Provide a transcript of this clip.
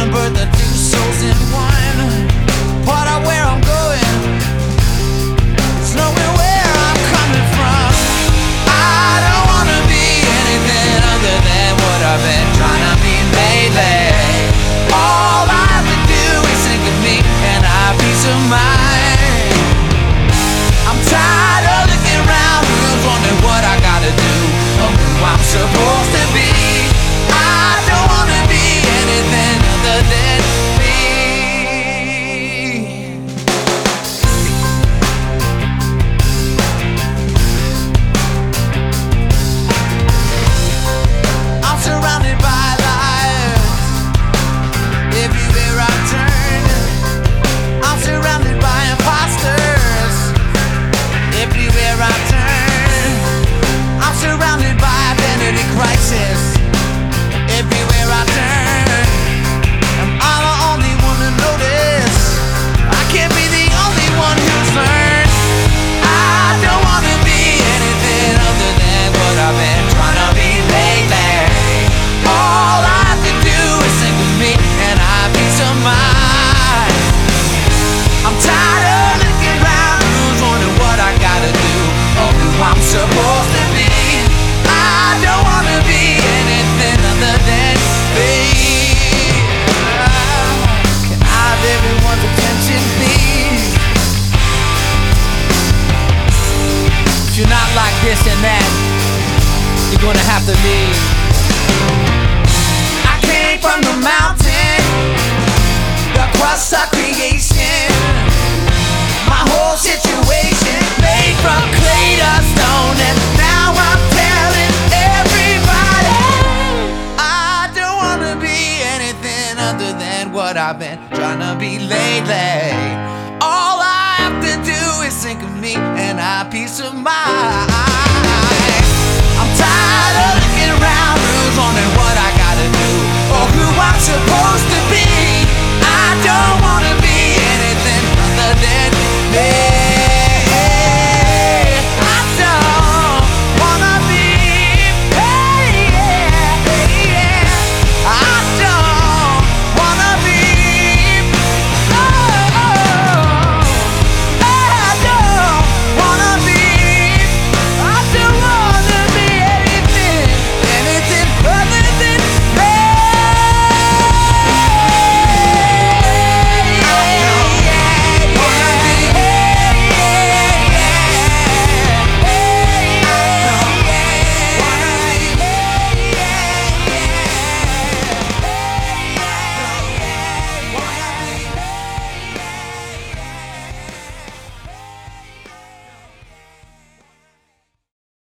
a bird that two souls in one. Part of where I'm going, it's knowing where I'm coming from. I don't wanna be anything other than what I've been trying to be lately. All I have to do is think of me and I have peace of mind. I'm tired of looking around, wondering what I gotta do or who I'm supposed to be. I don't wanna be anything other than me. I'm surrounded by liars everywhere I turn. I'm surrounded by imposters everywhere I turn. I'm surrounded by identity crisis everywhere I turn. Am I the only one to notice? I can't be the only one who's learned. I don't wanna be anything other than what I've been trying to be lately. All I have to do is think of me and I have peace of mind. I'm tired of looking around, who's wondering what I gotta do or who I'm supposed to be. I don't wanna be anything other than me. Can I have everyone's attention, please? If you're not like this and that, you're gonna have to leave. I came from the mountain, the crust of creation. My whole situation made from clay to stone, and now I'm telling everybody I don't wanna be anything other than what I've been trying to be lately. All I have to do is think of me and I have peace of mind. I'm tired of looking around, who's wondering what I gotta do or who I'm supposed to